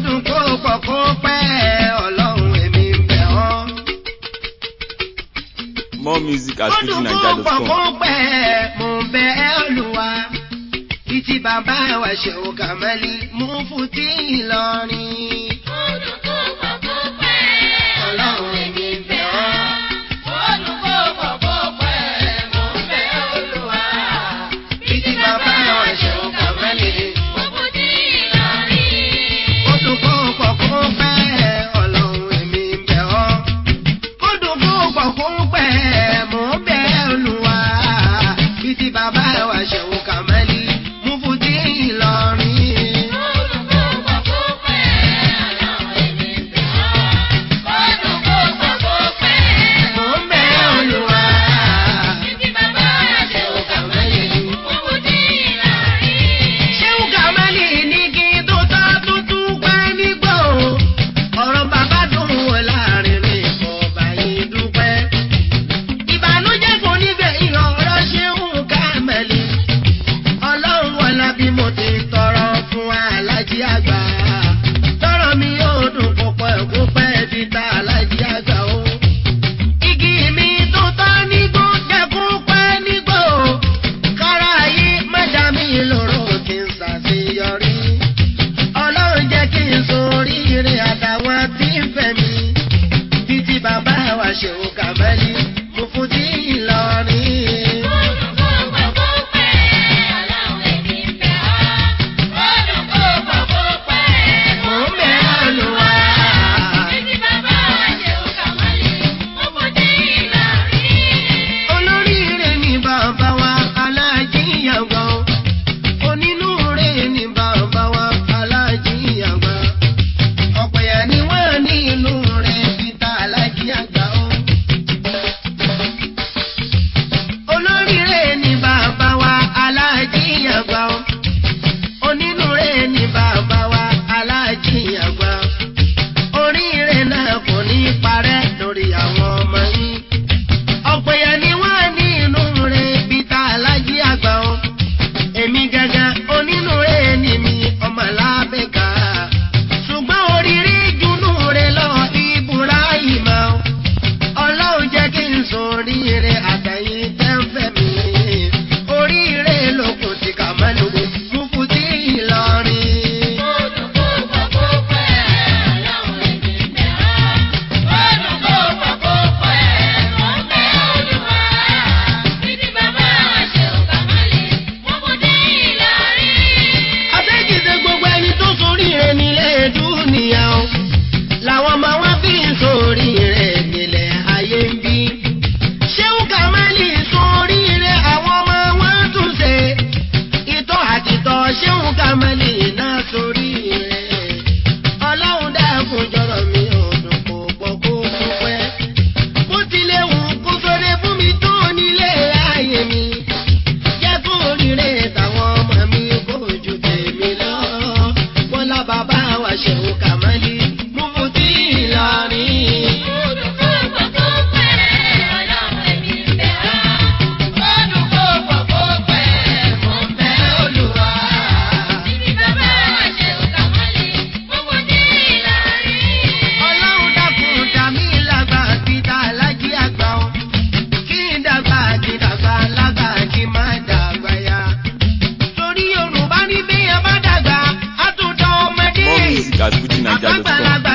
dùn kó pọ̀ kó pẹ́ ọlọ́run èmi ń bẹ̀ ọ́. More music at Ó dùn kó pọ̀ kó fujininja.com. pẹ́ mo ń bẹ̀ ẹ́ Olúwa. Ìtì bàbá wa Ṣeun Kàmálì mú fún tí Ìlọrin. Ó dùn kó pọ̀ kó pẹ́ ọlọ́run èmi ń bẹ̀ ọ́. Ó dùn kó pọ̀ kó pẹ́ mo ń bẹ̀ ẹ́ Olúwa. Ìtì bàbá wa Ṣeun Kàmálì. Mo fún tí Ìlọrin. Ó dùn kó pọ̀ kó pẹ́ ọlọ́run èmi ń bẹ̀ ọ́. Ó dùn kó pọ̀ kó pẹ́ mo ń bẹ̀ ẹ́ Olúwa. Ìtì bàbá wa Ṣeun Kàmálì mú fún tí Ìlọrin. Ó dùn kó pọ̀ kó pẹ́ ọlọ́run èmi ń bẹ̀ ọ́. Ó dùn kó pọ̀ kó pẹ́ Mo ń bẹ̀ ẹ́ Olúwa. títí bàbá Ṣeun Kàmálì. Mo fún tí Ìlọrin. Ṣeun Kàmálì ní kí tó tọ́ tuntun pẹ́ nígbò. Ọ̀rọ̀ bàbá dùn wò láàrin rìn kọ́ báyìí dúpẹ́. Ìbànújẹ́ kò ní gbẹ̀yìn ọ̀rọ̀ Ṣeun Kàmálì. Ọlọ́run wọlá bí mo ti tọrọ fún Aláàjì àgbà. Tọrọ mi yóò dùn kó pẹ́ bí ta Aláàjì àgbà o. Igi mi tó tọ́ nígbó jẹ́kún pẹ́ nígbò. Kára yìí má dá mi lóró kí n ṣàṣeyọrí. Ọlọ́run jẹ́ kí n ṣoríire àtàwọn tí ń fẹ́ mi. Títí bàbá wa Ṣeun Kàmálì mo fún tí Ìlọrin. Ó dùn kó pọ̀ kó pẹ́ ọlọ́run èmi ń bẹ̀ ọ́. Ó dùn kó pọ̀ kó pẹ́ Mo ń bẹ̀ ẹ́ Olúwa. títí bàbá Ṣeun Kàmálì. Mo fún tí Ìlọrin. Olóríire ni bàbá wa Aláàjì àgbà o. Onínúure ni bàbá wa Aláàjì àgbà. Ọ̀pọ̀ èèyàn ni wọ́n ní inú rẹ̀ fi ta Aláàjì àgbà o. Olóríire ni bàbá wa Aláàjì àgbà o. Onínúure ni bàbá wa Aláàjì àgbà. Oríire náà kò ní parẹ́ lórí àwọn ọmọ yín. Ọ̀pọ̀ èèyàn ni wọ́n ní inú rẹ̀ bí ta Aláàjì àgbà o. Èmi gangan onínú rẹ̀ ni mi ọmọ lábẹ́ka. Ṣùgbọ́n oríire junú rẹ̀ lọ Ibrahima o. Ọlọ́run jẹ́ kí n ṣoríire àtẹ̀yìn tẹ́ ń fẹ́ mi. Oríire lókun ti Kàmálì mú fún tí Ìlọrin. Ó dùn kó pọ̀ kó pẹ́ ọlọ́run èmi ń bẹ̀ ọ́. Ó dùn kó pọ̀ kó pẹ́ mo ń bẹ̀ Olúwa. Títí bàbá Ṣeun Kàmálì. Mo fún tí Ìlọrin. Abẹ́kìtẹ́ gbogbo ẹni tó ṣoríire nílé dúnìyà o. Làwọn ọmọ wọn fi ń ṣoríire nílẹ̀ ayé ń bí. Ṣeun Kàmálì ṣoríire àwọn ọmọ wọn tún ṣe. Ìtọ́ àtìtọ́ Ṣeun Kàmálì náà ṣoríire. Ọlọ́run dákun jọ̀rọ̀ mi ò dùn kó pọ̀ kó pẹ́. Bó tilẹ̀ wù kó sọ̀rọ̀ fún mi tó nílé ayé mi. Jẹ́ kó oríire tàwọn ọmọ mi kó ju tèmi lọ. Bọ́lá bàbá wa Ṣeun Kàmálì mú fún tí Ìlọrin. Ó dùn kó pọ̀ kó pẹ́ ọlọ́run èmi ń bẹ̀ ọ́. Ó dùn kó pọ̀ kó pẹ́ mo ń bẹ̀ Olúwa. Títí bàbá Ṣeun Kàmálì. Mo fún tí Ìlọrin. Ọlọ́run dákun dá mi lágbà kí ta Aláàjì àgbà o. Kí n dàgbà lágbà kí má dàgbà ya. Torí Yorùbá ní bí ẹ bá dàgbà, á tún dán ọmọdé. More music at fujininja.com. Àgbàlagbà